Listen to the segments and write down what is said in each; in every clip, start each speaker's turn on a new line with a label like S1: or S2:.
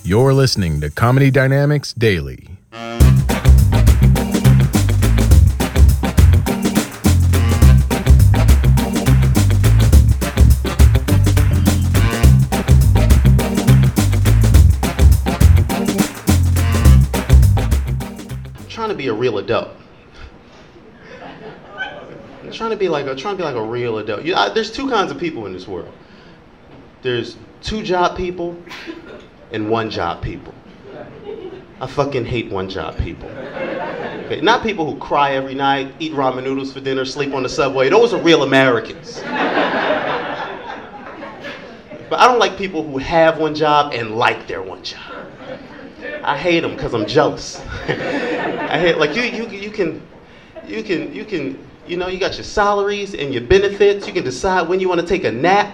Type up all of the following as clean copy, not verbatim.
S1: You're listening to Comedy Dynamics Daily.
S2: Trying to be a real adult. I'm trying to be like a real adult. There's two kinds of people in this world. There's two-job people and one-job people. I fucking hate one-job people. Okay, not people who cry every night, eat ramen noodles for dinner, sleep on the subway. Those are real Americans. But I don't like people who have one job and like their one job. I hate them because I'm jealous. I hate, like, you can, you know, you got your salaries and your benefits. You can decide when you want to take a nap.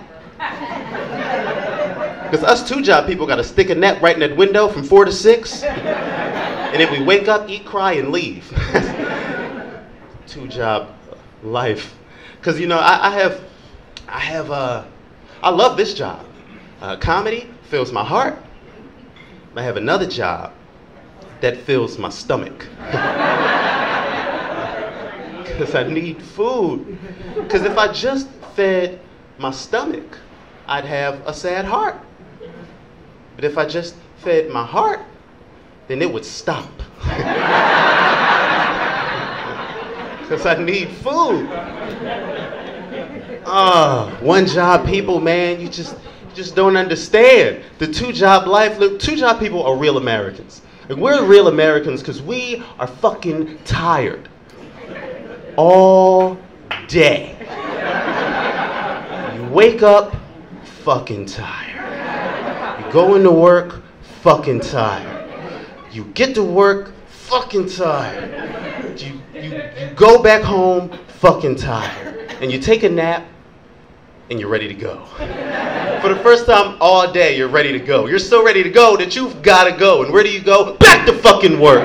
S2: Because us two-job people got to stick a nap right in that window from 4 to 6. And then we wake up, eat, cry, and leave. Two-job life. Because, you know, I love this job. Comedy fills my heart. I have another job that fills my stomach. Because I need food. Because if I just fed my stomach, I'd have a sad heart. But if I just fed my heart, then it would stop. Because I need food. One job people, man, you just don't understand. The two-job life, look, two-job people are real Americans. Like, we're real Americans because we are fucking tired. All day. You wake up, fucking tired. You go into work, fucking tired. You get to work, fucking tired. You go back home, fucking tired. And you take a nap, and you're ready to go. For the first time all day, you're ready to go. You're so ready to go that you've got to go. And where do you go? Back to fucking work.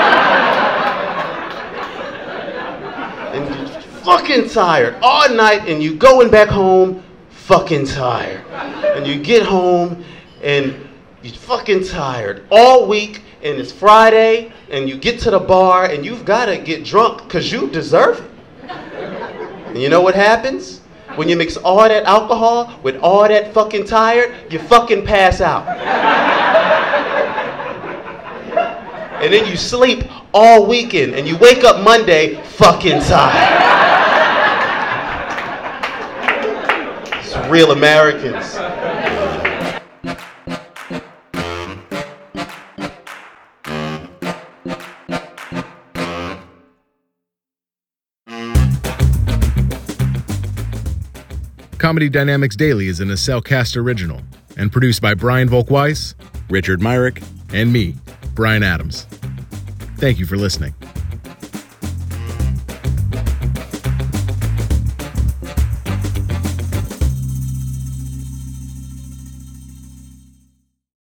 S2: And you're fucking tired all night, and you going back home, fucking tired. And you get home, and you're fucking tired all week, and it's Friday, and you get to the bar, and you've got to get drunk because you deserve it. And you know what happens? When you mix all that alcohol with all that fucking tired, you fucking pass out. And then you sleep all weekend, and you wake up Monday fucking tired. It's real Americans.
S1: Comedy Dynamics Daily is an Acelcast original and produced by Brian Volk-Weiss, Richard Myrick, and me, Brian Adams. Thank you for listening.